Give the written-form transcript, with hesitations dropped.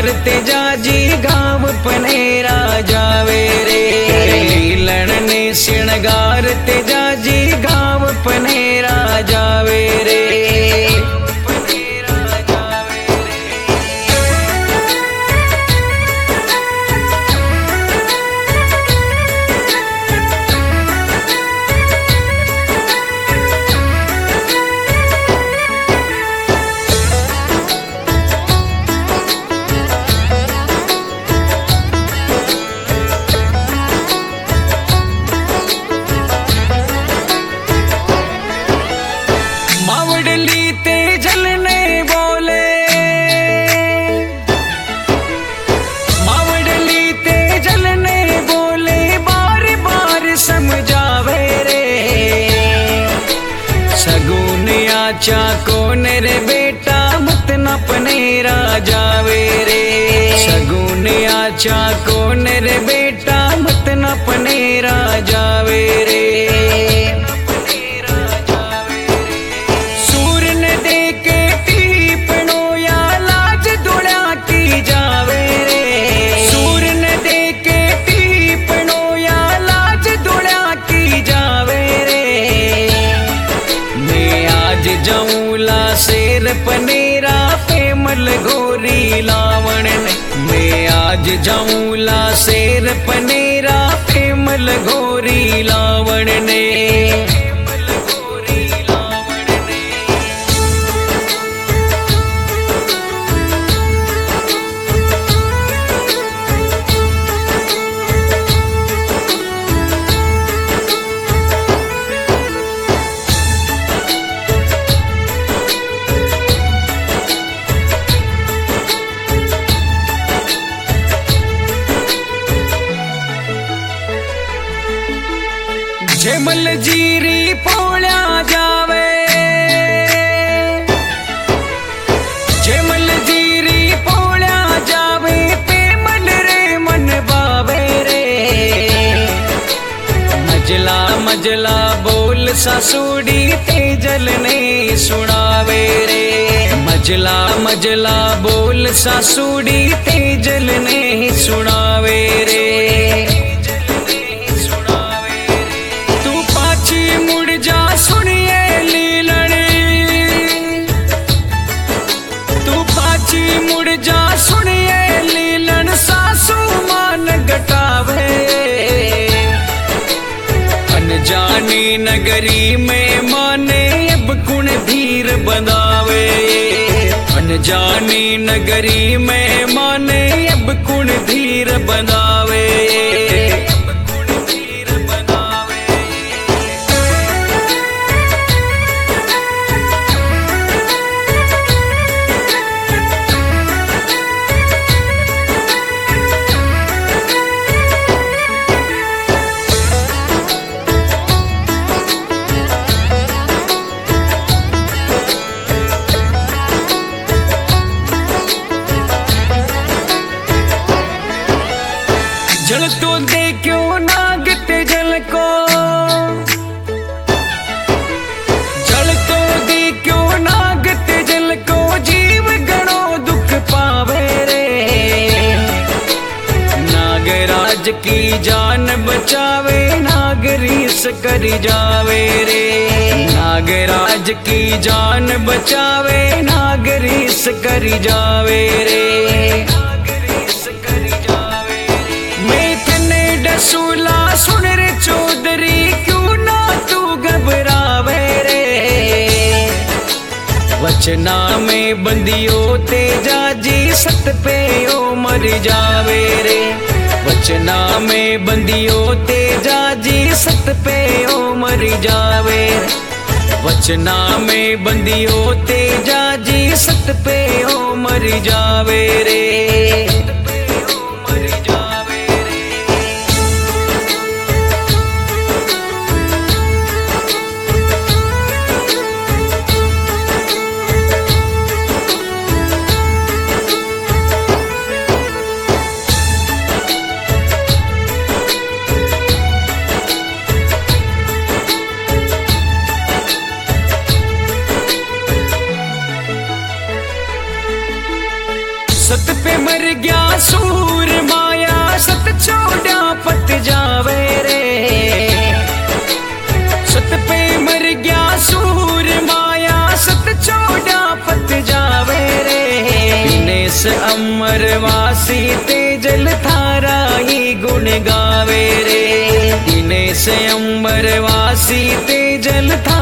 ते जाजी गाँव पनेरा जावे रे। लीलन ने श्रृंगार ते जाजी गाँव पनेरा जावे रे। चा कौन रे बेटा मत न पनेरा जावे रे। सगुन आचा कौन रे बेटा मत न पनेरा जावे रे। सूर ने दे के टीपणो या लाज दुड़ा की जावे रे। सूर ने दे के टीपणो या लाज दुड़ा की जावे रे। जाऊला शेर पनेरा पेमल गोरी लावण ने। मैं आज जाऊला शेर पनेरा पेमल गोरी लावण ने। जमल जीरी पोल्या जावे। जमल जीरी पोल्या जावे पेमल रे मन बावे रे। मजला मजला बोल सासूड़ी तेजल ने सुनावे रे। मजला मजला बोल सासूड़ी तेजल ने सुनावे रे। मुड़ जा सुनिए लीलन, तू पाची मुड़ जा सुनिए लीलन। सासू मान घटावे अनजानी नगरी में माने अब कुण धीर बंधावे। अनजानी नगरी में माने अब कुण धीर बंधावे। जल तो दे क्यों नागते जल को। जल तो दे क्यों नागते जल को। जीव गणो दुख पावे रे। नागराज की जान बचावे नागरीस कर जावे रे। नागराज की जान बचावे नागरीस कर जावे रे। सूला सुन रे चौधरी क्यों ना तू घबरावे रे। वचना में बंदियो ते जाजी सत पे ओ मर जावे रे। वचना में बंदियो ते जाजी सत पे ओ मर जावे। वचना में बंदियो ते जाजी सत पे ओ मर जावे रे। सत पे मर महल था